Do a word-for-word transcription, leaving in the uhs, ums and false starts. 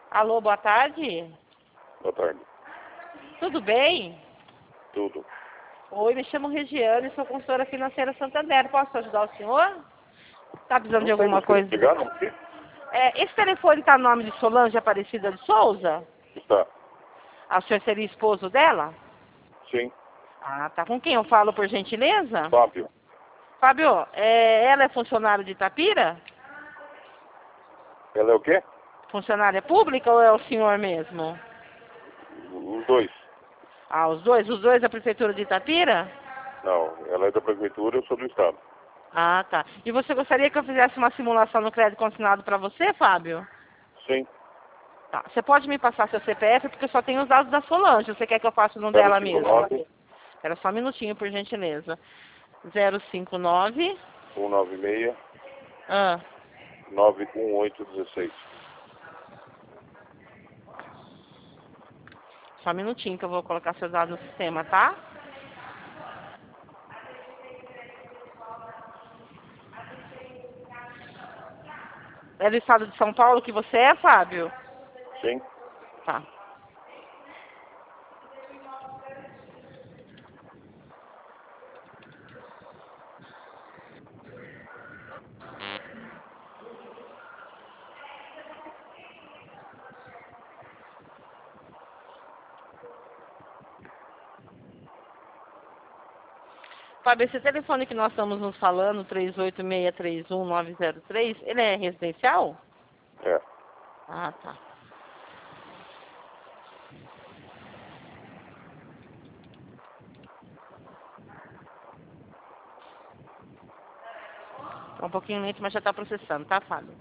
Alô, boa tarde. Boa tarde. Tudo bem? Tudo. Oi, me chamo Regiane, sou consultora financeira Santander. Posso ajudar o senhor? Tá precisando de Não sei, alguma mas queria coisa? pegar, não? Sim. É, esse telefone tá no nome de Solange Aparecida de Souza? Está. Ah, o senhor seria esposo dela? Sim. Ah, tá. Com quem eu falo, por gentileza? Fábio. Fábio, é, ela é funcionária de Itapira? Ela é o quê? Funcionária pública ou é o senhor mesmo? Os dois. Ah, os dois? Os dois da Prefeitura de Itapira? Não, ela é da prefeitura, eu sou do estado. Ah, tá. E você gostaria que eu fizesse uma simulação no crédito consignado para você, Fábio? Sim. Tá. Você pode me passar seu C P F, porque eu só tenho os dados da Solange. Você quer que eu faça o nome zero dela cinco mesmo? nove, Espera só um minutinho, por gentileza. zero cinco nove... um nove seis, Ah, nove um oito um seis. só um minutinho que eu vou colocar seus dados no sistema, tá? É do estado de São Paulo que você é, Fábio? Sim. Tá. Fábio, esse telefone que nós estamos nos falando, três oito seis três um nove zero três, ele é residencial? É. Ah, tá. Tá um pouquinho lento, mas já tá processando, tá, Fábio?